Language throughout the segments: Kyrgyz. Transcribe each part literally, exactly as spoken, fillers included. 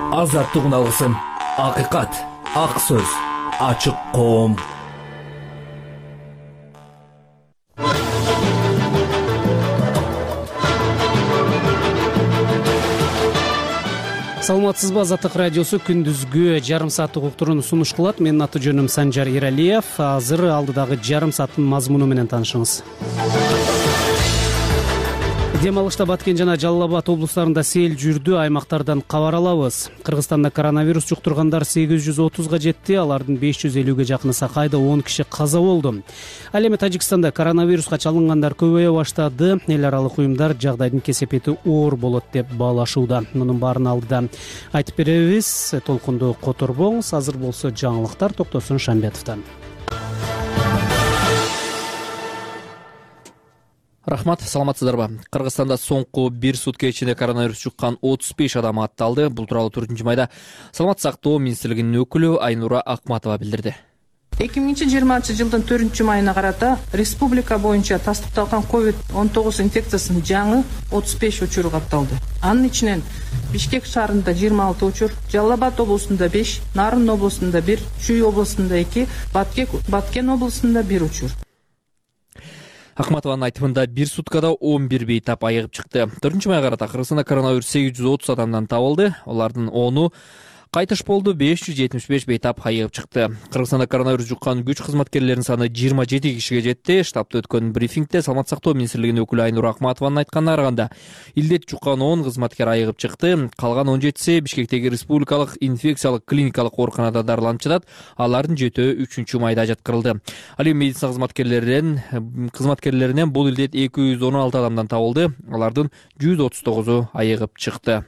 Азаттыгын алгысым, акыйкат, ак сөз, ачык коом. Саламатсызбы, Азаттык радиосу күндүзгү жарым сааттык уктуруну сунуш кылат. Менин аты жөнүм Санжар Иралиев. Азыр алдыдагы жарым сааттын мазмуну менен таанышыңыз. Дем алышта Баткен жана Жалал Абад облустарында сел жүрдү, аймактардан кабар алабыз. Кыргызстанда коронавирус жуктургандар сегиз жүз отузга жетти, алардын беш жүз элүүгө жакыны Сакайда он киши каза болду. Ал эми Тажикстанда коронавируска чалынгандар көбөйө баштады. Эл аралык уюмдар жагдайдын кесепети оор болот деп баалашууда. Мунун баарын алдыда айтып беребиз. Толкунду которбоңуз. Азыр болсо жаңылыктар Токтосун Шамбетовдон. Рахмат, саламатсыздарбы. Кыргызстанда соңку бир сутка ичинде коронавирус жуккан отуз беш адам атталды. Бул тууралуу төртүнчү майда Саламат сактоо министрлигинин өкүлү Айнура Акматова билдирди. эки миң жыйырманчы жылдын төртүнчү майына карата республика боюнча тастыкталган ковид он тогуз инфекциясынын жаңы отуз беш учуру катталды. Анын ичинен Бишкек шаарында жыйырма алты учур, Жалал Абад облусунда беш, Нарын облусунда бир, Чүй облусунда эки, Баткен облусунда бир учур. Акматованын айтымында бир суткада он бир бейтап айыгып чыкты. төртүнчү майга карата Кыргызстанда коронавирус сегиз жүз отуз адамдан табылды. Алардын ону кайтыш болду, беш жүз жетимиш беш бейтап айыгып чыкты. Кыргызстанда коронавирус жуккан күч кызматкерлеринин саны жыйырма жети кишиге жетти. Штабта өткөн брифингде Саламат сактоо министрлигинин өкүлү Айнура Акматованын айтканына караганда, илдет жуккан он кызматкер айыгып чыкты. Калган он жетиси Бишкектеги республикалык инфекциялык клиникалык ооруканада дарыланып жатат. Алардын жетөө үчүнчү майда жаткырылды. Ал эми медицина кызматкерлеринен кызматкерлеринен бул илдет эки жүз он алты адамдан табылды. Алардын жүз отуз тогузу айыгып чыкты.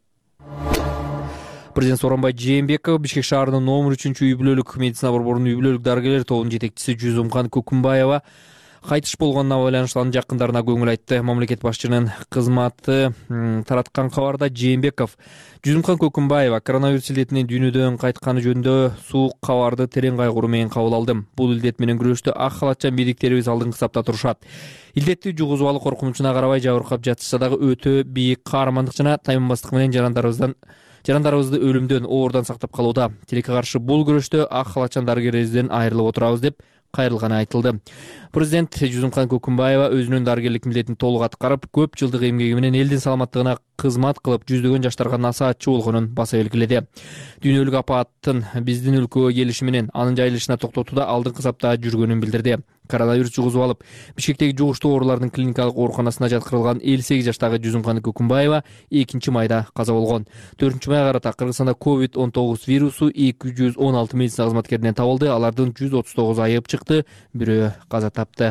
Президент Сооронбай Жээнбеков Бишкек шаарынын номер үчүнчү үй бүлөлүк медицина борборунун үй бүлөлүк дарыгерлер тобунун жетекчиси Жүзүмкан Көкүмбаева кайтыш болгонуна байланыштуу анын жакындарына көңүл айтты. Мамлекет башчынын кызматы тараткан кабарда Жээнбеков Жүзүмкан Көкүмбаева коронавирус илдетинен дүйнөдөн кайтканы жөнүндө суук кабарды терең кайгыруу менен кабыл алдым. Бул илдет менен күрөштө ак халатчан бийликтерибиз алдыңкы сапта турушат. Илдетти жугузубалы коркунучуна карабай жабыркап жатышса дагы өтө бийик каармандык жана тайынбастык менен жарандарыбыздан Жарандарыбызды өлүмдөн, оордон сактап калууда. Тилекке каршы бул күрөштө ак халатчан дарыгерибизден айрылып отурабыз деп кайрылганы айтылды. Президент Жүзүмкан Көкүмбаева өзүнүн дарыгерлик милдетин толук аткарып, көп жылдык эмгеги менен элдин саламаттыгына кызмат кылып, жүздөгөн жаштарга насаатчы болгонун баса белгиледи. Дүйнөлүк апаттын биздин өлкөгө келиши менен анын жайылышына токтотууда алдыңкы сапта жүргөнүн билдирди. Коронавирус жугузуп алып, Бишкектеги жугуштуу оорулардын клиникалык ооруканасына жаткырылган элүү сегиз жаштагы Жүзүмкан Көкүмбаева экинчи майда каза болгон. төртүнчү майга карата Кыргызстанда ковид он тогуз вирусу эки жүз он алты медицина кызматкеринен табылды. Алардын жүз отуз тогузу айыгып чыкты, бирөө каза тапты.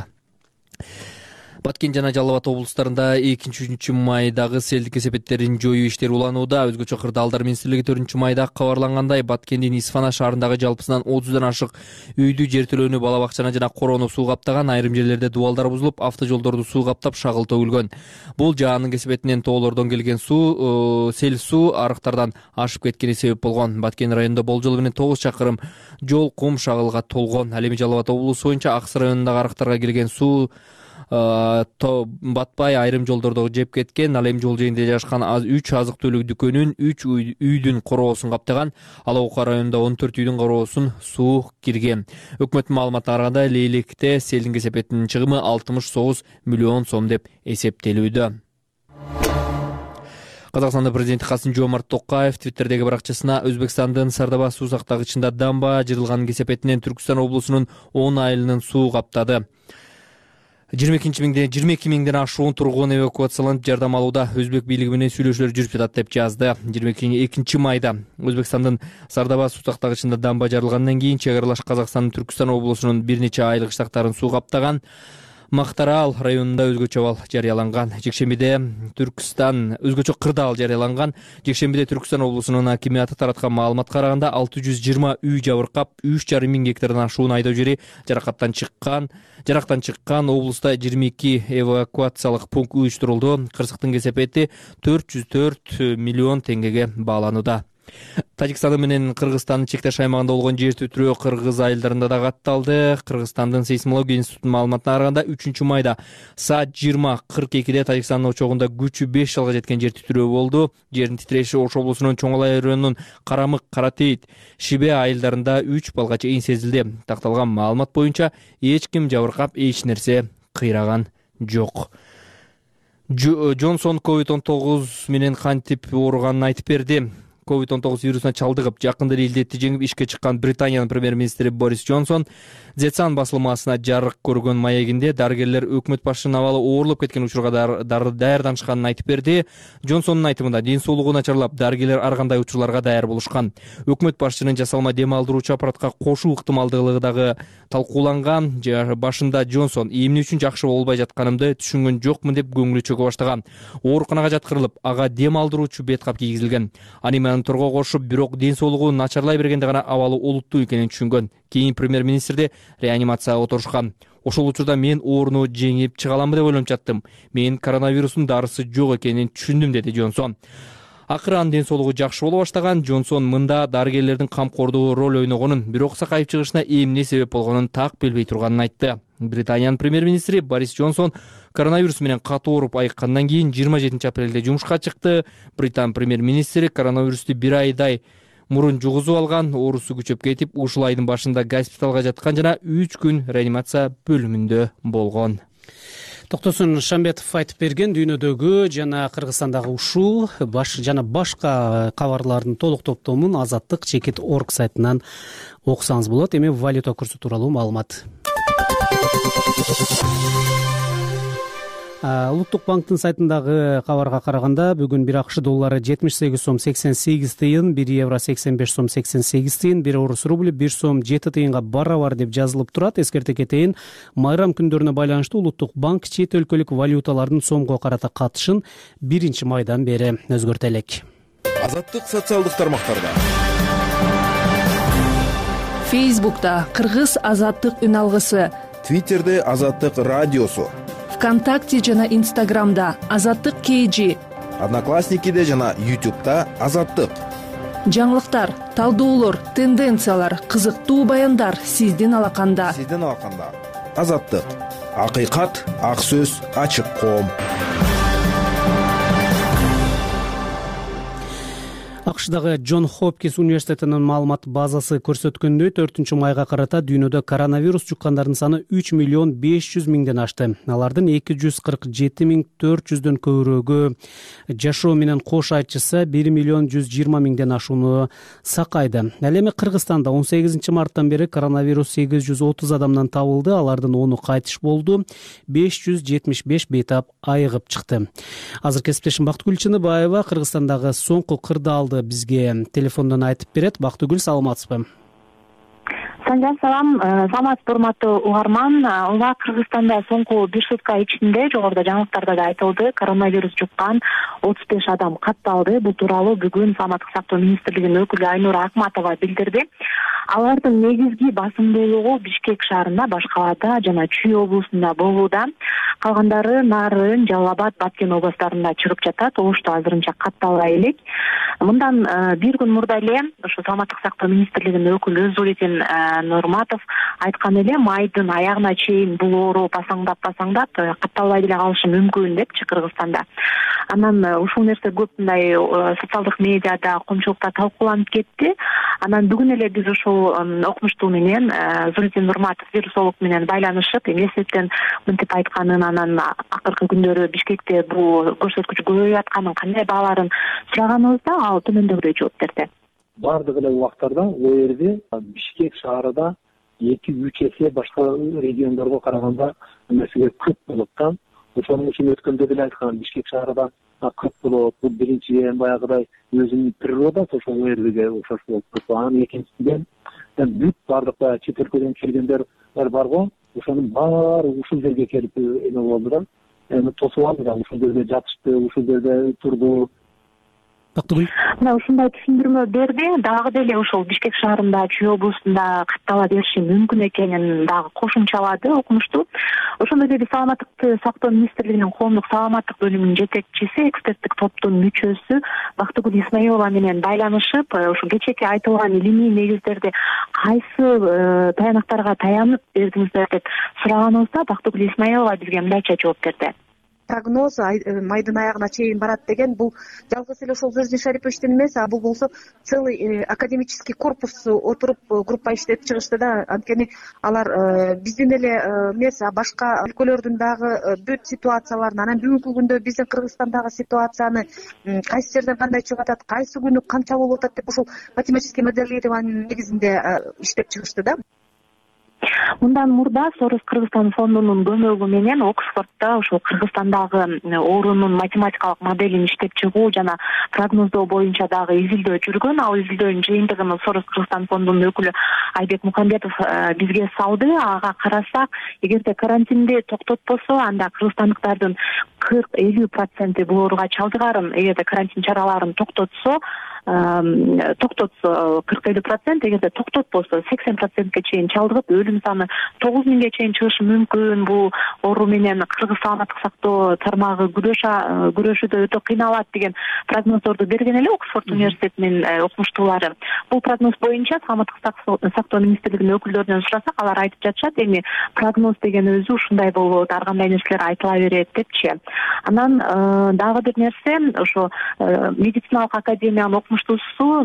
Баткен жана Жалал Абад облустарында экинчи үчүнчү майдагы селдик кесепеттерин жоюу иштери уланууда. Өзгөчө кырдаалдар министрлиги төртүнчү майда кабарлангандай, Баткендин Исфана шаарындагы жалпысынан отуздан ашык үйдү, жертөлөөнү, бала бакчаны жана короону суу каптаган. Айрым жерлерде дубалдар бузулуп, автожолдорду суу каптап, шагыл төгүлгөн. Бул жаанын кесепетинен тоолордон келген суу, сел суу арыктардан ашып кеткени себеп болгон. Баткен районунда болжол менен тогуз чакырым жол кум шагылга толгон. Ал эми Жалал Абад облусу боюнча Аксы районундагы арыктарга келген суу батпай айрым жолдорду жеп кеткен. Ал эми жол жээгинде жайгашкан үч азык түлүк дүкөнүн, үч үйдүн короосун каптаган. Ал Ока районунда он төрт үйдүн короосун суу кирген. Өкмөттүн маалыматына караганда, Лейлекте селдин кесепетинин чыгымы алтымыш тогуз миллион сом деп эсептелүүдө. Казакстанда президенти Касым-Жомарт Токаев Твиттердеги баракчасына Өзбекстандын Сардаба суу сактагычында дамба жырылган кесепетинен Түркүстан облусунун он айылынын суу каптады. жыйырма эки миңден ашуун тургун эвакуацияланып жардам алууда. Өзбек бийлиги менен сүйлөшүүлөр жүрүп жатат деп жазды. жыйырма экинчи майда Өзбекстандын Сардаба суу сактагычында дамба жарылгандан кийин чек аралаш Казакстандын Түркүстан облусунун бир нече айылык штактарын суу каптаган. Мактарал районунда өзгөчө абал жарыяланган. Жекшембиде Түркстан өзгөчө кырдаал жарыяланган. Жекшембиде Түркстан облусунун акимиаты тараткан маалыматка караганда алты жүз жыйырма үй жабыркап, үч жарым миң гектардан ашуун айдоо жери жаракаттан чыккан. Жарактан чыккан. Облуста жыйырма эки эвакуациялык пункт уюштурулду. Кырсыктын кесепети төрт жүз төрт миллион теңгеге бааланууда. Тажикстан менен Кыргызстандын чектеш аймагында болгон жер титирөө кыргыз айылдарында да катталды. Кыргызстандын сейсмология институтунун маалыматына караганда үчүнчү майда саат жыйырма кырк экиде Тажикстандын очогунда күчү беш жылга жеткен жер титирөө болду. Жердин титиреши Ош облусунун Чоң Алай районунун Карамык, Каратейит, Шибе айылдарында үч балга чейин сезилди. Такталган маалымат боюнча эч ким жабыркап, эч нерсе кыйраган жок. Джонсон ковид он тогуз менен кантип ооруганын айтып берди. ковид он тогуз вирусуна чалдыгып, жакында эле илдетти жеңип ишке чыккан Британиянын премьер-министри Борис Джонсон Зетсан басылмасына жарык көргөн маегинде дарыгерлер өкмөт башчынын абалы ооруп кеткен учурга даярданышканын айтып берди. Джонсондун айтымында ден соолугу начарлап, дарыгерлер ар кандай учурларга даяр болушкан. Өкмөт башчынын жасалма дем алдыруучу аппаратка кошуу ыктымалдуулугу дагы талкууланган. Башында Джонсон эмне үчүн жакшы болбой жатканымды түшүнгөн жокмун деп көңүлү чөгө баштаган. Ооруканага жаткырылып, ага дем алдыруучу бет кап кийгизилген. Аны торго кошуп, бирок ден соолугу начарлай бергенде гана абалы олуттуу экенин түшүнгөн. Кийин премьер-министрди реанимацияга отурушкан. Ошол учурда мен ооруну жеңип чыга аламбы деп ойлонуп жаттым. Мен коронавирустун дарысы жок экенин түшүндүм, деди Джонсон. Акыры анын ден соолугу жакшы боло баштаган. Джонсон мында дарыгерлердин камкордугу роль ойногонун, бирок сакайып чыгышына эмне себеп болгонун так билбей турганын айтты. Британиянын премьер-министри Борис Джонсон коронавирус менен катуу ооруп айыккандан кийин жыйырма жетинчи апрелде жумушка чыкты. Британ премьер-министри коронавирусту бир айдай мурун жугузуп алган, оорусу күчөп кетип, ушул айдын башында госпиталга жаткан жана үч күн реанимация бөлүмүндө болгон. Токтосун Шамбетов айтып берген дүйнөдөгү жана Кыргызстандагы ушул баш жана башка кабарлардын толук топтомун Азаттык чекит точка орг сайтынан окусаңыз болот. Эми валюта курсу тууралуу маалымат. Улуттук банктын сайтындагы кабарга караганда бүгүн бир акш доллары жетимиш сегиз сом сексен сегиз тыйын, бир евро сексен беш сом сексен сегиз тыйын, бир орус рубль бир сом жети тыйынга барабар деп жазылып турат. Эскерте кетейин, майрам күндөрүнө байланыштуу Улуттук банк чет өлкөлүк валюталардын сомго карата катышын биринчи майдан бери өзгөртө элек. Азаттык социалдык тармактарда. Фейсбукта Кыргыз азаттык үн алгысы, Твиттерде Азаттык радиосу, ВКонтакте жана Инстаграмда Азаттык кейжи, Одноклассникиде жана Ютубта Азаттык. Жаңылыктар, талдоолор, тенденциялар, кызыктуу баяндар сиздин алаканда. Сиздин алаканда. Азаттык. Акыйкат, ак сөз, ачык коом. акшдагы Джон Хопкинс университетинин маалымат базасы көрсөткөндөй төртүнчү майга карата дүйнөдө коронавирус жуккандардын саны үч миллион беш жүз миңден ашты. Алардын эки жүз кырк жети миң төрт жүздөн көбүрөгү жашоо менен кош айтышса бир миллион жүз жыйырма миңден ашууну сакайды. Ал эми Кыргызстанда он сегизинчи марттан бери коронавирус сегиз жүз отуз адамдан табылды. Алардын onu кайтыш болду. беш жүз жетимиш беш бейтап айыгып чыкты. Азыр кесиптешим Бактыгүл Чыныбаева Кыргызстандагы соңку кырдаалды бизге телефондон айтып берет. Бактыгүл, саламатсызбы? Санжар, салам. Саламатсыз, урматтуу угарман. Ооба, Кыргызстанда соңку бир сутка ичинде жогоруда жаңылыктарда да айтылды, коронавирус жуккан отуз беш адам катталды. Бул тууралуу бүгүн Саламаттык сактоо министрлигинин өкүлү Айнура Акматова билдирди. Алардын негизги басымдуулугу Бишкек шаарында, Башкалада жана Чүй облусунда болууда. Калгандары Нарын, Жалал Абад, Баткен областарында чыгып жатат. Ошто азырынча катталбай элек. Мындан бир күн мурда эле ошо Саламаттык сактоо министрлигинин өкүлү Зулетин Нурматов айткан эле, майдын аягына чейин бул оору пасаңдап пасаңдап катталбай деле калышы мүмкүн депчи Кыргызстанда. Анан ушул нерсе көп мындай социалдык медиада, коомчулукта талкууланып кетти. Анан бүгүн эле биз ушул окумуштуу менен Зулетин Нурматов вирусолог менен байланышып, эмне себептен мынтип айтканын, анан акыркы күндөрү Бишкекте бул көрсөткүч көбөйүп атканын, кандай бааларын сураганыбызда ал төмөндөгүдөй жооп берди. Бардык эле убактарда ол жерде Бишкек шаарында эки үч эсе башка региондорго караганда эмесиге көп болот да. Ошонун үчүн өткөндө деле айткан, Бишкек шаарында көп болот. Бул биринчиден баягыдай өзүнүн природасы ошол жерге окшош болуп турат. Анан экинчиден бүт бардык чет өлкөдөн келгендер бар го, ошонун баары ушул жерге келип эме болду да. Эми тосуп алды да, ушул жерде жатышты, ушул жерде турду. Бактыгүл мына ушундай түшүндүрмө берди. Дагы деле ошол Бишкек шаарында, Чүй облусунда каттала бериши мүмкүн экенин дагы кошумчалады окумуштуу. Ошондой эле саламаттыкты сактоо министрлигинин коомдук саламаттык бөлүмүнүн жетекчиси, эксперттик топтун мүчөсү Бактыгүл Исмаилова менен байланышып, ушу кечээки айтылган илимий негиздерди кайсы таянактарга таянып бердиңиздер деп сураганыбызда Бактыгүл Исмаилова бизге мындайча жооп берди. Прогноз майдын аягына чейин барат деген бул жалгыз эле ошол Зердин Шариповичтин эмес, а бул болсо целый академический корпус отуруп группа иштеп чыгышты да. Анткени алар биздин эле эмес, башка өлкөлөрдүн дагы бүт ситуацияларын, анан бүгүнкү күндө биздин Кыргызстандагы ситуацияны кайсы жерден кандай чыгып атат, кайсы күнү канча болуп атат деп ошол математический моделированиянын негизинде иштеп чыгышты да. Мындан мурда Сорос Кыргызстан фондунун көмөгү менен Оксфордто ошол Кыргызстандагы оорунун математикалык моделин иштеп чыгуу жана прогноздоо боюнча дагы изилдөө жүргөн. Ал изилдөөнүн жыйынтыгын Сорос Кыргызстан фондунун өкүлү Айбек Мукамбетов бизге салды. Ага карасак, эгерде карантинди токтотпосо, анда кыргызстандыктардын кырк элүү проценти бул ооруга чалдыгарын, эгерде карантин чараларын токтотсо, токтотсо кырк элүү процент, эгерде токтотпосо сексен процентке чейин чалдыгып, өлүм саны тогуз миңге чейин чыгышы мүмкүн. Бул оору менен кыргыз саламаттык сактоо тармагы күрөшүүдө өтө кыйналат деген прогноздорду берген эле Оксфорд университетинин окумуштуулары. Бул прогноз боюнча саламаттык сактоо министрлигинин өкүлдөрүнөн сурасак, алар айтып жатышат, эми прогноз деген өзү ушундай болот, ар кандай нерселер айтыла берет депчи. Анан дагы бир нерсе, ошо медициналык академиянын окумуштуусу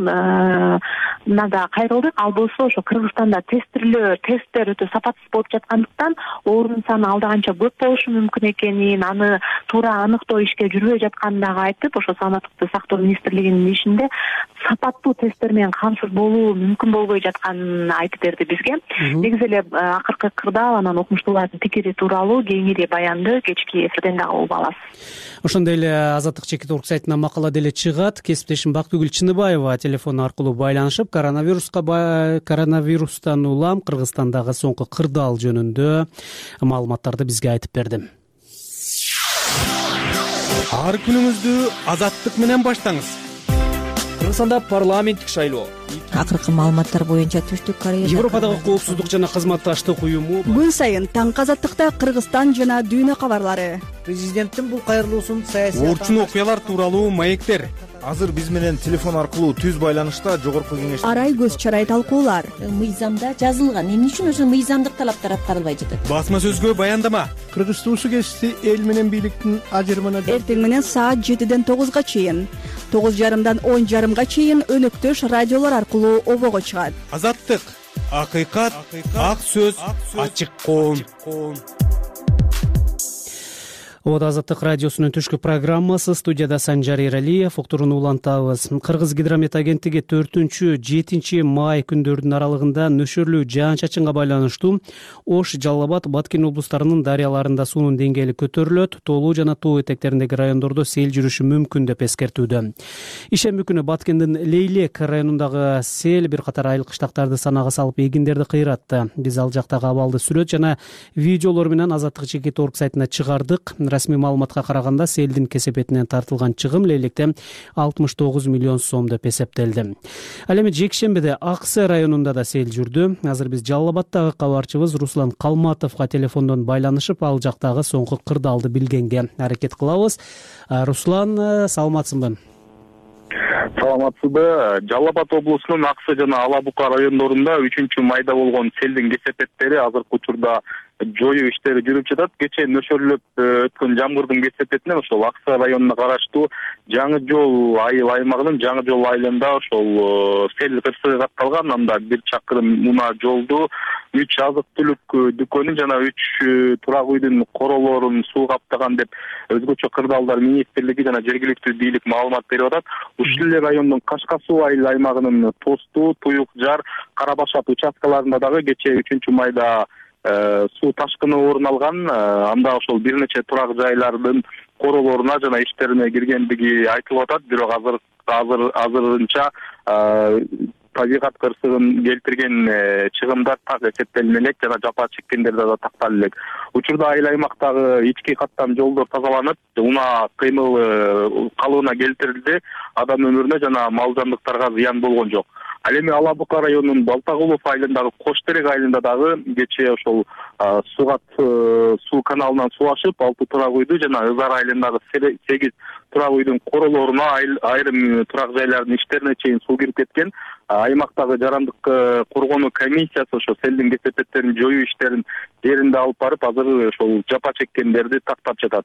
нада кайрылдык. Ал болсо ошо Кыргызстанда тестирлөө тесттер өтө сапатсыз болуп жаткандыктан оорунун саны алда канча көп болушу мүмкүн экенин, аны туура аныктоо ишке жүрбөй жатканын дагы айтып, ошо саламаттыкты сактоо министрлигинин ишинде сапаттуу тесттер менен камсыз болуу мүмкүн болбой жатканын айтып берди бизге. Негизи эле акыркы кырдаал анан окумуштуулардын пикири тууралуу кеңири баянды кечки эфирден дагы угуп аласыз. Ошондой эле Азаттык чекит орг сайтына макала деле чыгат. Кесиптешим Бактыгүл Чыныбаева телефон аркылуу байланышып, коронавируска коронавирустан улам Кыргызстандагы соңку кырдаал жөнүндө маалыматтарды бизге айтып берди. Ар күнүңүздү Азаттык менен баштаңыз. Кыргызстанда парламенттик шайлоо. Акыркы маалыматтар боюнча Түштүк Корея, Европадагы коопсуздук жана кызматташтык уюму күн сайын таңкы Азаттыкта Кыргызстан жана дүйнө кабарлары. Президенттин бул кайрылуусун саясий Орчун окуялар тууралуу маектер. Азыр биз менен телефон аркылуу түз байланышта жогорку кеңеш Арай көз чарай талкуулар. Мыйзамда жазылган, эмне үчүн ошо мыйзамдык талаптар аткарылбай жатат? Басма сөзгө баяндама. Кыргыз туусу кесиси эл менен бийликтин ажырымына Эртең менен саат жетиден тогузга чейин, тогуз жарымдан он жарымга чейин өнөктөш радиолор аркылуу обого чыгат. Азаттык, акыйкат, ак сөз, ачык коом. Вот Азаттык радиосунун түшкү программасы. Студияда Санжар Эралиев. Уктурууну улантабыз. Кыргыз гидромет агенттиги төртүнчү жетинчи май күндөрүнүн аралыгында нөшөрлүү жаан-чачынга байланыштуу Ош, Жалал Абад, Баткен облустарынын дарыяларында суунун деңгээли көтөрүлөт, Тоолуу жана Тоо этектериндеги райондордо сел жүрүшү мүмкүн деп эскертүүдө. Ишемби күнү Баткендин Лейлек районундагы сел бир катар айыл кыштактарды санага салып эгиндерди кыйратты. Биз ал жактагы абалды сүрөт жана видеолор менен Азаттык чекит орг сайтына чыгардык. Расмий маалыматка караганда селдин кесепетинен тартылган чыгым Лейлектен алтымыш тогуз миллион сом деп эсептелди. Ал эми жекшембиде Аксы районунда да сел жүрдү. Азыр биз Жалал Абадтагы кабарчыбыз Руслан Калматовго телефондон байланышып, ал жактагы соңку кырдаалды билгенге аракет кылабыз. Руслан, саламатсыңбы? Саламатсызбы. Жалал Абад облусунун Аксы жана Ала Бука райондорунда үчүнчү майда болгон селдин кесепеттери азыркы учурда жоюу иштери жүрүп жатат. Кечээ нөшөрлөп өткөн жамгырдын кесепетинен ошол Аксы районуна караштуу Жаңы Жол айыл аймагынын Жаңы Жол айылында ошол сел кырсыгы катталган. Анда бир чакырым муна жолду, үч азык түлүк дүкөнүн жана үч турак үйдүн королорун суу каптаган деп өзгөчө кырдаалдар министрлиги жана жергиликтүү бийлик маалымат берип атат. Ушул эле райондун Кашка суу айыл аймагынын Тостуу, Туюк Жар, Карабашат участкаларында дагы кечээ үчүнчү майда суу ташкыны орун алган. Анда ошол бир нече турак жайлардын королоруна жана иштерине киргендиги айтылып атат. Бирок азыр азыр азырынча табигат кырсыгын келтирген чыгымдар так эсептелме элек жана жапа чеккендер да тактала элек. Учурда айыл аймактагы ички каттам жолдор тазаланып, унаа кыймыл калыбына келтирилди, адам өмүрүнө жана мал жандыктарга зыян болгон жок. Ал эми Ала Бука районунун Балтагулов айылындагы Кош терек айылында дагы кечээ ошол сугат суу каналынан суу ашып, алты турак үйдү жана Ызар айылындагы сегиз турак үйдүн королоруна айрым турак жайлардын иштерине чейин суу кирип кеткен. Аймактагы жарандык коргонуу комиссиясы ошо селдин кесепеттерин жоюу иштерин жеринде алып барып, азыр ошол жапа чеккендерди тактап жатат.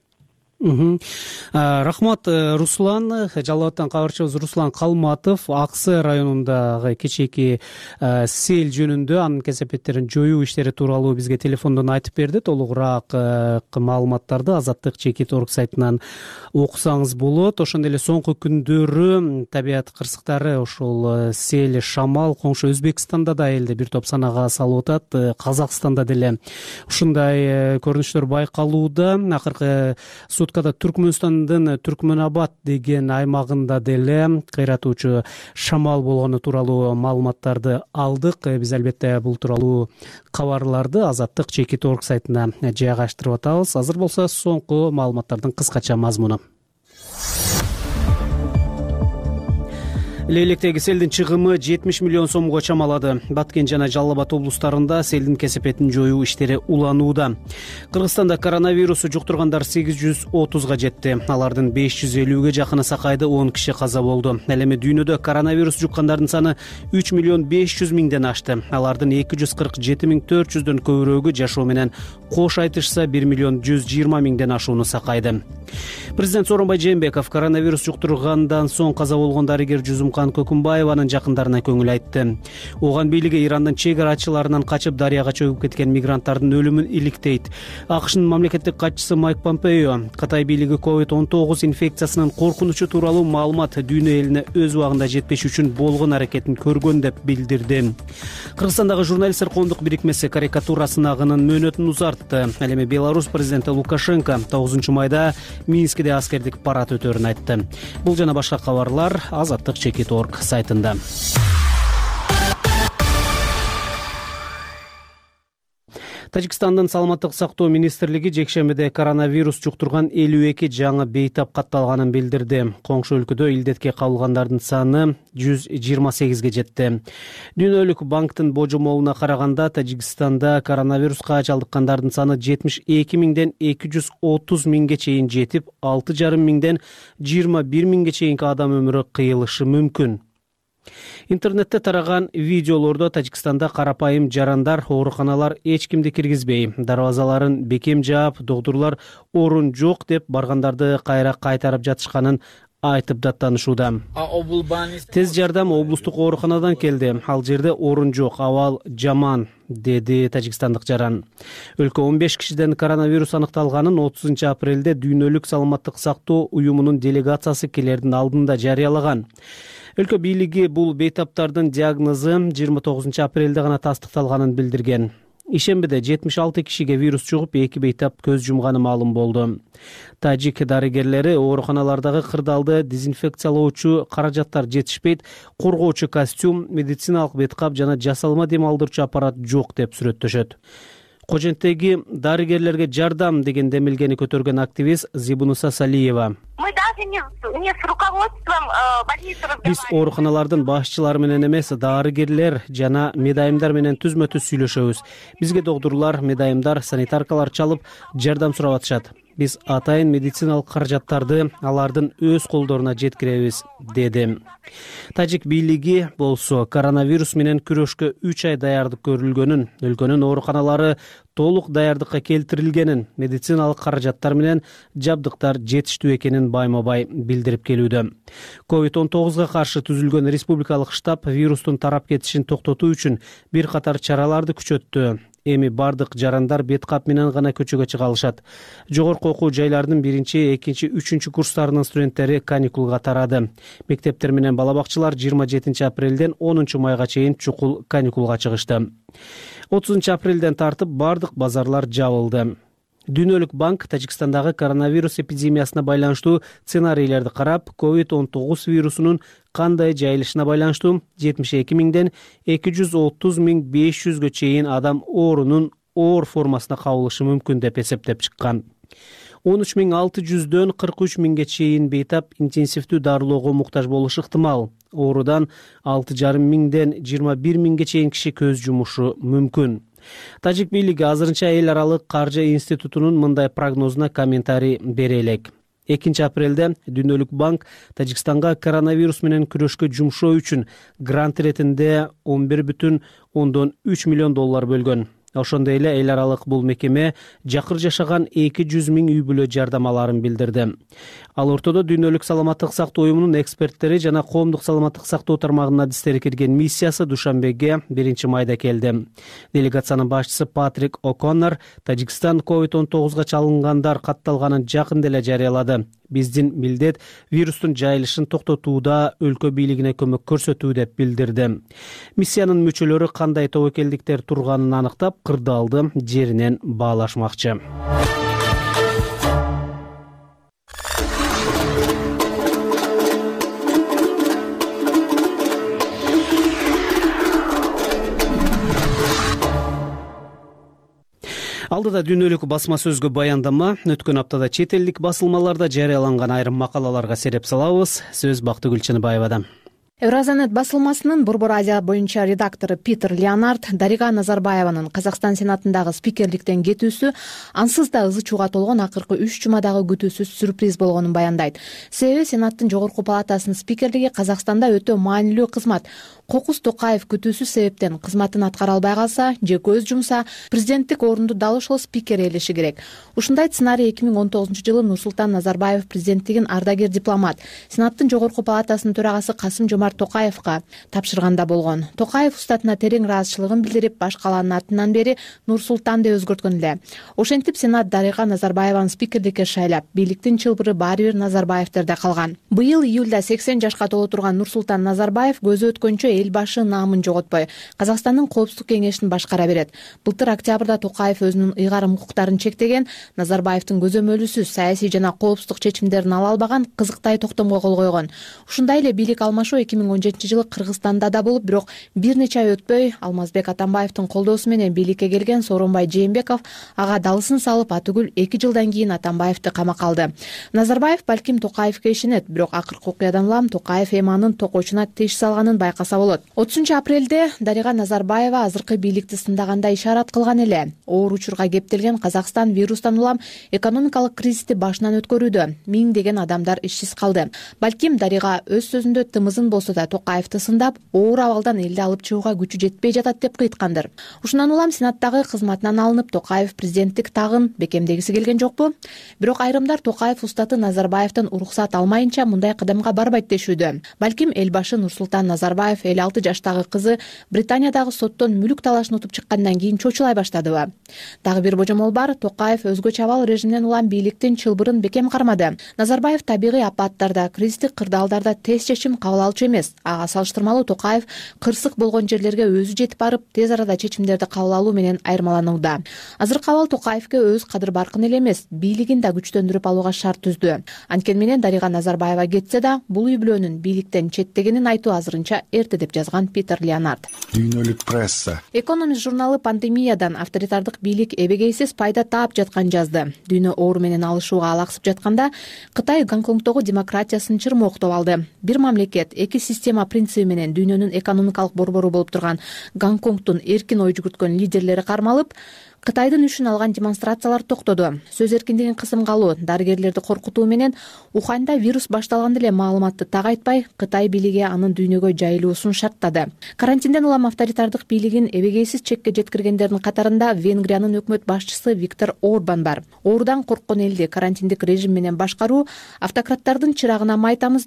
Рахмат, Руслан. Жалал Абадтан кабарчыбыз Руслан Калматов Ак Сай районундагы кечээки сел жөнүндө анын кесепеттерин жоюу иштери тууралуу бизге телефондон айтып берди. Толугураак маалыматтарды Азаттык Чекит точка орг сайтынан окусаңыз болот. Ошондой эле соңку күндөрү табият кырсыктары ошол сел, шамал коңшу Өзбекстанда да элди бир топ санага салып атат. Казакстанда деле ушундай көрүнүштөр байкалууда. Акыркы суткада Түркмөнстандын Түркмөнабад деген аймагында деле кыйратуучу шамал болгону тууралуу маалыматтарды алдык. Биз албетте бул тууралуу кабарларды Азаттык Чекит точка орг сайтына жайгаштырып атабыз. Азыр болсо соңку маалыматтардын кыскача мазмуну. Лейлектеги селдин чыгымы жетимиш миллион сомго чамалады. Баткен жана Жалал Абад облустарында селдин кесепетин жоюу иштери уланууда. Кыргызстанда коронавирусу жуктургандар сегиз жүз отузга жетти. Алардын беш жүз элүүгө жакыны сакайды, он киши каза болду. Ал эми дүйнөдө коронавирус жуккандардын саны үч миллион беш жүз миңден ашты. Алардын эки жүз кырк жети миң төрт жүздөн көбүрөөгү жашоо менен кош айтышса бир миллион жүз жыйырма миңден ашууну сакайды. Президент Сооронбай Жээнбеков коронавирус жуктургандан соң каза болгон дарыгер Жузумкан Көкүмбаеванын жакындарына көңүл айтты. Оган бийлиги Ирандын чек арачыларынан качып дарыяга чөгүп кеткен мигранттардын өлүмүн иликтейт. АКШнын мамлекеттик катчысы Майк Помпео Кытай бийлиги ковид он тогуз инфекциясынын коркунучу тууралуу маалымат дүйнө элине өз убагында жетпеш үчүн болгон аракетин көргөн деп билдирди. Кыргызстандагы журналисттер коомдук бирикмеси карикатура сынагынын мөөнөтүн узартты. Ал эми Беларусь президенти Лукашенко тогузунчу майда Минскиде аскердик парад өтөрүн айтты. Бул жана башка кабарлар Азаттык Чекит точка орг сайтында. Тажикстандын саламаттык сактоо министрлиги жекшембиде коронавирус жуктурган элүү эки жаңы бейтап катталганын билдирди. Коңшу өлкөдө илдетке кабылгандардын саны жүз жыйырма сегизге жетти. Дүйнөлүк банктын божомолуна караганда Тажикстанда коронавируска чалдыккандардын саны жетимиш эки миңден эки жүз отуз миңге чейин жетип, алты жарым миңден жыйырма бир миңге чейинки адам өмүрү кыйылышы мүмкүн. Интернетте тараган видеолордо Тажикстанда карапайым жарандар ооруканалар эч кимди киргизбей, дарбазаларын бекем жаап, доктурлар орун жок деп баргандарды кайра кайтарып жатышканын айтып даттанышууда. Тез жардам облустук ооруканадан келди. Ал жерде орун жок, абал жаман, деди тажикстандык жаран. Өлкө он беш кишиден коронавирус аныкталганын отузунчу апрелде Дүйнөлүк саламаттык сактоо уюмунун делегациясы келердин алдында жарыялаган. Өлкө бийлиги бул бейтаптардын диагнозу жыйырма тогузунчу апрелде гана тастыкталганын билдирген. Ишембиде жетимиш алты кишиге вирус чугуп, эки бейтап көз жумганы маалым болду. Тажик дарыгерлери ооруканалардагы кырдаалды дезинфекциялоочу каражаттар жетишпейт, коргоочу костюм, медициналык беткап жана жасалма дем алдырчу аппарат жок деп сүрөттөшөт. Коженттеги дарыгерлерге жардам деген демилгени көтөргөн активист Зибунуса Салиева. Не с руководством больницы разговариваем. Биз ооруканалардын башчылары менен эмес, дарыгерлер жана медайымдар менен түзмө-түз сүйлөшөбүз. Бизге доктурлар, медайымдар, санитаркалар чалып жардам сурап атышат. Биз атайын медициналык каражаттарды алардын өз колдоруна жеткиребиз, деди. Тажик бийлиги болсо коронавирус менен күрөшкө үч ай даярдык көрүлгөнүн, өлкөнүн ооруканалары толук даярдыкка келтирилгенин, медициналык каражаттар менен жабдыктар жетиштүү экенин байма-бай билдирип келүүдө. ковид он тогузга каршы түзүлгөн республикалык штаб вирустун тарап кетишин токтотуу үчүн бир катар чараларды күчөттү. Эми бардык жарандар беткап менен гана көчөгө чыга алышат. Жогорку окуу жайлардын биринчи, экинчи, үчүнчү курстарынын студенттери каникулга тарады. Мектептер менен бала бакчалар жыйырма жетинчи апрелден онунчу майга чейин чукул каникулга чыгышты. отузунчу апрелден тартып бардык базарлар жабылды. Дүйнөлүк банк Тажикстандагы коронавирус эпидемиясына байланыштуу сценарийлерди карап, ковид он тогуз вирусунун кандай жайылышына байланыштуу жетимиш эки миңден эки жүз отуз миң беш жүзгө чейин адам оорунун оор формасына кабылышы мүмкүн деп эсептеп чыккан. он үч миң алты жүздөн кырк үч миңге чейин бейтап интенсивдүү дарылоого муктаж болушу ыктымал. Оорудан алты жарым миңден жыйырма бир миңге чейин киши көз жумушу мүмкүн. Тажик бийлиги азырынча эл аралык каржы институтунун мындай прогнозуна комментарий бере элек. экинчи апрелде Дүйнөлүк банк Тажикстанга коронавирус менен күрөшкө жумшоо үчүн грант иретинде он бир бүтүн ондон үч миллион доллар бөлгөн. Ошондой эле эл аралык бул мекеме жакыр жашаган эки жүз миң үй бүлө жардамаларын билдирди. Ал ортодо Дүйнөлүк саламаттык сактоо уюмунун эксперттери жана коомдук саламаттык сактоо тармагынын адистери кирген миссиясы Душанбеге биринчи майда келди. Делегациянын башчысы Патрик О'Коннор Тажикстан ковид он тогузга чалынгандар катталганын жакында эле жарыялады. Биздин милдет вирустун жайылышын токтотууда өлкө бийлигине көмөк көрсөтүү деп билдирди. Миссиянын мүчөлөрү кандай тобокелдиктер турганын аныктап, кырдаалды жеринен баалашмакчы. Алдыда дүйнөлүк басма сөзгө баяндама, өткөн аптада чет элдик басылмаларда жарыяланган айрым макалаларга сереп салабыз. Сөз Бактыгүл Чыныбаевадан. Евразанет басылмасынын Борбор Азия боюнча редактору Питер Леонард Дарига Назарбаеванын Казакстан Сенатындагы спикерликтен кетүүсү ансыз да ызы чууга толгон акыркы үч жумадагы күтүүсүз сюрприз болгонун баяндайт. Себеби Сенаттын жогорку палатасынын спикерлиги Казакстанда өтө маанилүү кызмат. Кокус Токаев күтүүсүз себептен кызматын аткара албай калса же көз жумса, президенттик орунду дал ошол спикер ээлеши керек. Ушундай сценарий эки миң он тогузунчу жылы Нурсултан Назарбаев президенттигин ардагер дипломат Сенаттын жогорку палатасынын төрагасы Касым Жомарт Токаевга тапшырганда болгон. Токаев устатына терең ыраазычылыгын билдирип, баш калаанын атынан бери Нурсултан деп өзгөрткөн эле. Ошентип Сенат Дарига Назарбаеваны спикерликке шайлап, бийликтин чылбыры баары бир Назарбаевтерде калган. Быйыл июлда сексен жашка толо турган Нурсултан Назарбаев көзү өткөнчө эл башы наамын жоготпой, Казакстандын коопсуздук кеңешин башкара берет. Былтыр октябрда Токаев өзүнүн ыйгарым укуктарын чектеген, Назарбаевдин көзөмөлүүсүз саясий жана коопсуздук чечимдерин ала албаган кызыктай токтомго кол койгон. Ушундай эле бийлик алмашуу эки миң он жетинчи жылы Кыргызстанда да болуп, бирок бир нече ай өтпөй Алмазбек Атамбаевдин колдоосу менен бийликке келген Сооронбай Жээнбеков ага далысын салып, атүгүл эки жылдан кийин Атамбаевди камакка алды. Назарбаев балким Токаевге ишенет, бирок акыркы окуядан улам Токаев эми анын токочуна тиш салганын байкаса болот. отузунчу апрелде Дарига Назарбаева азыркы бийликти сындаганда ишарат кылган эле. Оор учурга кептелген Казакстан вирустан улам экономикалык кризисти башынан өткөрүүдө, миңдеген адамдар ишсиз калды. Балким Дарига өз сөзүндө тымызын болсо да Токаевди сындап, оор абалдан элди алып чыгууга күчү жетпей жатат деп кыйткандыр. Ушундан улам Сенаттагы кызматынан алынып, Токаев президенттик тагын бекемдегиси келген жокпу? Бирок айрымдар Токаев устаты Назарбаевдин уруксат алмайынча мындай кадамга барбайт дешүүдө. Балким эл башы Нурсултан Назарбаев элүү алты жаштагы кызы Британиядагы соттон мүлүк талашын утуп чыккандан кийин чочулай баштадыбы? Дагы бир божомол бар, Токаев өзгөчө абал режимден улам бийликтин чылбырын бекем кармады. Назарбаев табигый апаттарда, кризистик кырдаалдарда тез чечим кабыл алчу эмес. Ага салыштырмалуу Токаев кырсык болгон жерлерге өзү жетип барып, тез арада чечимдерди кабыл алуу менен айырмаланууда. Азыркы абал Токаевге өз кадыр баркын эле эмес, бийлигин да күчтөндүрүп алууга шарт түздү. Анткени менен Дарига Назарбаева кетсе да, бул үй бүлөнүн бийликтен четтегенин айтуу азырынча эрте деп жазган Питер Леонард. Дүйнөлүк пресса. Экономист журналы пандемиядан авторитардык бийлик эбегейсиз пайда таап жаткан жазды. Дүйнө оору менен алышууга алаксып жатканда Кытай Гонконгдогу демократиясын чырмооктоп алды. Бир мамлекет, эки система принциби менен дүйнөнүн экономикалык борбору болуп турган Гонконгдун эркин ой жүгүрткөн лидерлери кармалып, Кытайдын үчүн алган демонстрациялар токтоду. Сөз эркиндигин кысымга алуу, дарыгерлерди коркутуу менен Уханда вирус башталганда эле маалыматты так айтпай, Кытай бийлиги анын дүйнөгө жайылуусун шарттады. Карантинден улам авторитардык бийлигин эбегейсиз чекке жеткиргендердин катарында Венгриянын өкмөт башчысы Виктор Орбан бар. Оорудан корккон элди карантиндик режим менен башкаруу автократтардын чырагына май тамызды.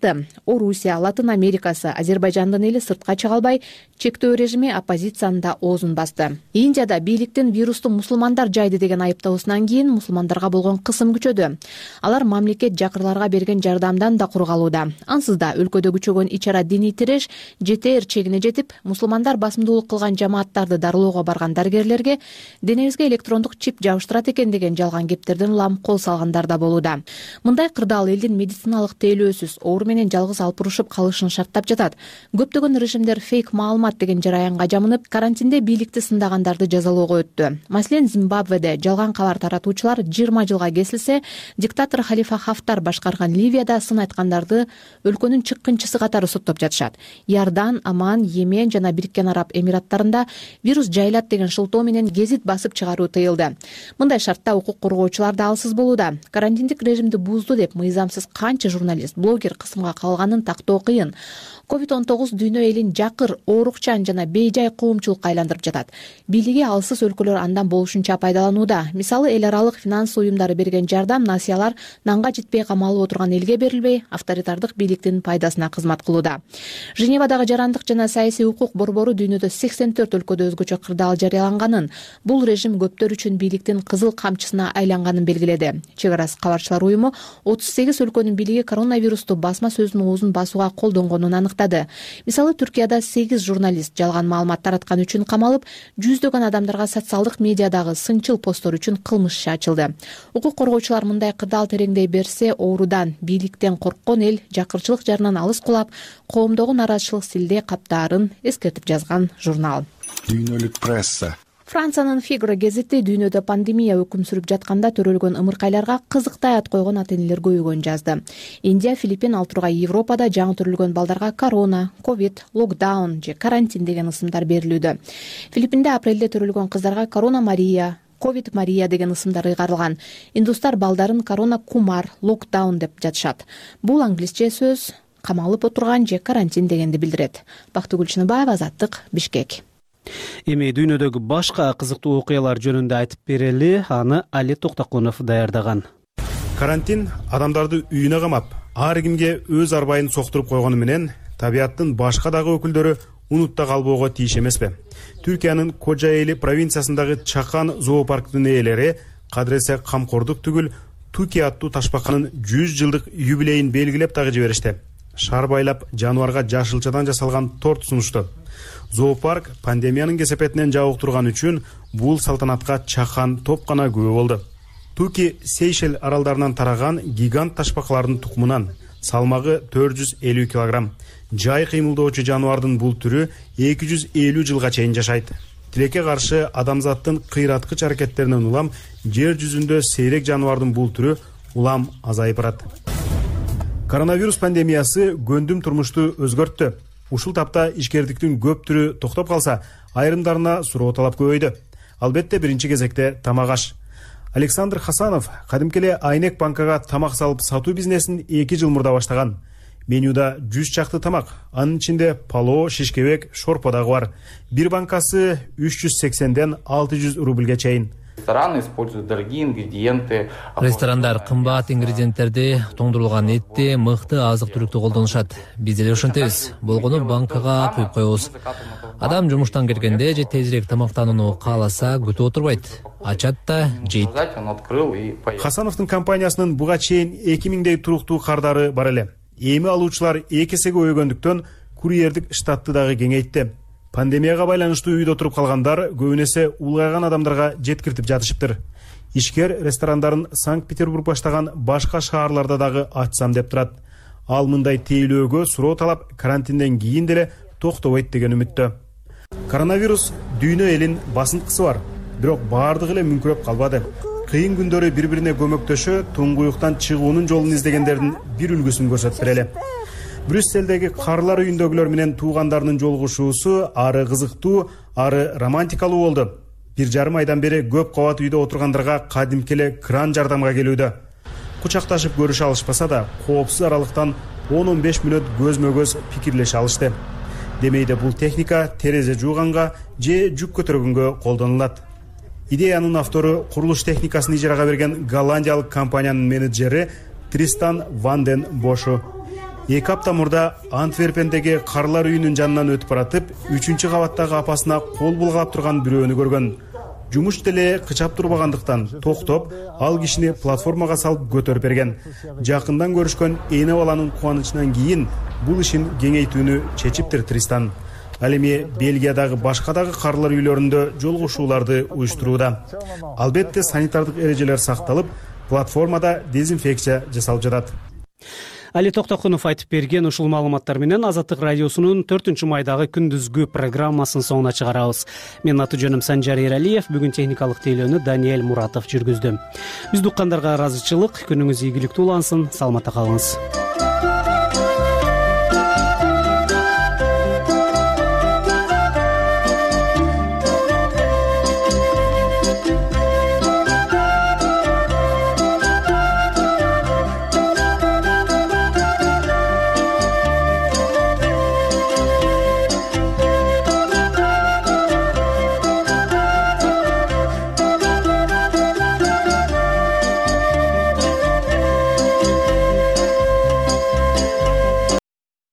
Орусия, Латын Америкасы, Азербайжандын эли сыртка чыга албай, чектөө режими оппозициянын да оозун басты. Индияда бийликтин вирусту мусулмандар жайды деген айыптоосунан кийин мусулмандарга болгон кысым күчөдү. Алар мамлекет жакырларга берген жардамдан да кур калууда. Ансыз да өлкөдө күчөгөн ичара диний тиреш жетээр чегине жетип, мусулмандар басымдуулук кылган жамааттарды дарылоого барган дарыгерлерге денебизге электрондук чип жабыштырат экен деген жалган кептерден улам кол салгандар да болууда. Мындай кырдаал элдин медициналык тейлөөсүз оору менен жалгыз алпурушуп калышын шарттап жатат. Көптөгөн режимдер фейк маалымат деген жараянга жамынып, карантинде бийликти сындагандарды жазалоого өттү. Маселен, Зимбабведе жалган кабар таратуучулар жыйырма жылга кесилсе, диктатор Халифа Хафтар башкарган Ливияда сын айткандарды өлкөнүн чыккынчысы катары соттоп жатышат. Иордан, Оман, Йемен жана Бириккен Араб Эмираттарында вирус жайлат деген шылтоо менен гезит басып чыгаруу тыйылды. Мындай шартта укук коргоочулар да алсыз болууда. Карантиндик режимди бузду деп мыйзамсыз канча журналист, блогер кысымга калганын тактоо кыйын. ковид он тогуз дүйнө элин жакыр, оорукчан жана бейжай коомчулукка айландырып жатат. Бийлиги алсыз өлкөлөр андан болушунча пайдаланууда. Мисалы, эл аралык финанс уюмдары берген жардам, насыялар нанга жетпей камалып отурган элге берилбей, авторитардык бийликтин пайдасына кызмат кылууда. Женевадагы жарандык жана саясий укук борбору дүйнөдө сексен төрт өлкөдө өзгөчө кырдаал жарыяланганын, бул режим көптөр үчүн бийликтин кызыл камчысына айланганын белгиледи. Чек арасы кабарчылар уюму отуз сегиз өлкөнүн бийлиги коронавирусту басма сөздүн оозун басууга колдонгонун аныктады. Мисалы, Түркияда сегиз журналист жалган маалымат тараткан үчүн камалып, жүздөгөн адамдарга социалдык медиадагы сынчыл посттор үчүн кылмыш иши ачылды. Укук коргоочулар мындай кырдаал тереңдей берсе, оорудан, бийликтен корккон эл жакырчылык жарынан алыс кулап, коомдогу нааразычылык стилде каптаарын эскертип жазган журнал. Дүйнөлүк пресса. Франциянын Фигро гезити дүйнөдө пандемия өкүм сүрүп жатканда төрөлгөн ымыркайларга кызыктай ат койгон ата энелер көбөйгөнүн жазды. Индия, Филиппин, ал тургай Европада жаңы төрөлгөн балдарга корона, ковид, локдаун же карантин деген ысымдар берилүүдө. Филиппинде апрелде төрөлгөн кыздарга корона Мария, ковид Мария деген ысымдар ыйгарылган. Индустар балдарын корона Кумар, локдаун деп жатышат. Бул англисче сөз камалып отурган же карантин дегенди билдирет. Бактыгүл Чыныбаева, Азаттык, Бишкек. Эми дүйнөдөгү башка кызыктуу окуялар жөнүндө айтып берели, аны Али Токтокунов даярдаган. Карантин адамдарды үйүнө камап, ар кимге өз арбайын соктуруп койгону менен табиаттын башка дагы өкүлдөрү унутта калбоого тийиш эмеспи? Түркиянын Кожаэли провинциясындагы Чакан зоопарктын ээлери кадыресе камкордук түгүл Туки аттуу ташбаканын жүз жылдык юбилейин белгилеп дагы жиберишти. Шар байлап жаныбарга жашылчадан жасалган торт сунушту. Зоопарк пандемиянын кесепетинен жабык турган үчүн бул салтанатка чакан топ гана күбө болду. Туки Сейшел аралдарынан тараган гигант ташбакалардын тукумунан, салмагы төрт жүз элүү килограмм. Жай кыймылдоочу жаныбардын бул түрү эки жүз элүү жылга чейин жашайт. Тилекке каршы адамзаттын кыйраткыч аракеттеринен улам жер жүзүндө сейрек жаныбардын бул түрү улам азайып барат. Коронавирус пандемиясы көндүм турмушту өзгөрттү. Ушул тапта ишкердиктин көп түрү токтоп калса, айрымдарына суроо талап көбөйдү. Албетте биринчи кезекте тамак аш. Александр Хасанов кадимки эле Айнек банкага тамак салып сатуу бизнесин эки жыл мурда баштаган. Менюда жүз чакты тамак, анын ичинде палоо, шишкебек, шорпо дагы бар. Бир банкасы үч жүз сексенден алты жүз рубльге чейин. Рестораны используют дорогие ингредиенты. Ресторандар кымбат ингредиенттерди, тоңдурулган этти, мыкты азык-түлүктү колдонушат. Биз деле ошентебиз. Болгону банкага куюп коебуз. Адам жумуштан келгенде же тезирээк тамактанууну кааласа күтүп отурбайт. Ачат да жейт. Хасановдун компаниясынын буга чейин эки миңдей туруктуу кардары бар эле. Эми алуучулар эки эсеге көбөйгөндүктөн курьердик штатты дагы кеңейтти. Пандемияга байланыштуу үйдө отуруп калгандар көбүнесе улгайган адамдарга жеткиртип жатышыптыр. Ишкер ресторандарын Санкт-Петербург баштаган башка шаарларда дагы ачсам деп турат. Ал мындай тейлөөгө суроо талап карантинден кийин деле токтобойт деген үмүттө. Коронавирус дүйнө элин басынткысы бар, бирок баардыгы эле мүңкүрөп калбады. Кыйын күндөрү бири-бирине көмөктөшө туңгуюктан чыгуунун жолун издегендердин бир үлгүсүн көрсөтүп берели. Брюсселдеги карлар үйүндөгүлөр менен туугандарынын жолугушуусу ары кызыктуу, ары романтикалуу болду. Бир жарым айдан бери көп кабат үйдө отургандарга кадимки эле кран жардамга келүүдө. Кучакташып көрүшө алышпаса да, коопсуз аралыктан он он беш мүнөт көзмө-көз пикирлеше алышты. Демейде бул техника терезе жууганга же жүк көтөргөнгө колдонулат. Идеянын автору курулуш техникасын ижарага берген голландиялык компаниянын менеджери Тристан Ванден Бошу. эки апта мурда Антверпендеги карлар үйүнүн жанынан өтүп баратып, үчүнчү кабаттагы апасына кол булгап турган бирөөнү көргөн. Жумуш деле кычап турбагандыктан токтоп, ал кишини платформага салып көтөрүп берген. Жакындан көрүшкөн эне баланын кубанычынан кийин бул ишин кеңейтүүнү чечиптир Тристан. Ал эми Бельгиядагы башка дагы карлар үйлөрүндө жолугушууларды уюштурууда. Албетте санитардык эрежелер сакталып, платформада дезинфекция жасалып жатат. Али Токтокунов айтып берген ушул маалыматтар менен Азаттык радиосунун төртүнчү майдагы күндүзгү программасын соңуна чыгарабыз. Менин аты жөнүм Санжар Эралиев, бүгүн техникалык тейлөөнү Даниэль Муратов жүргүздү. Биз уккандарга ыраазычылык, күнүңүз ийгиликтүү улансын, саламатта калыңыз.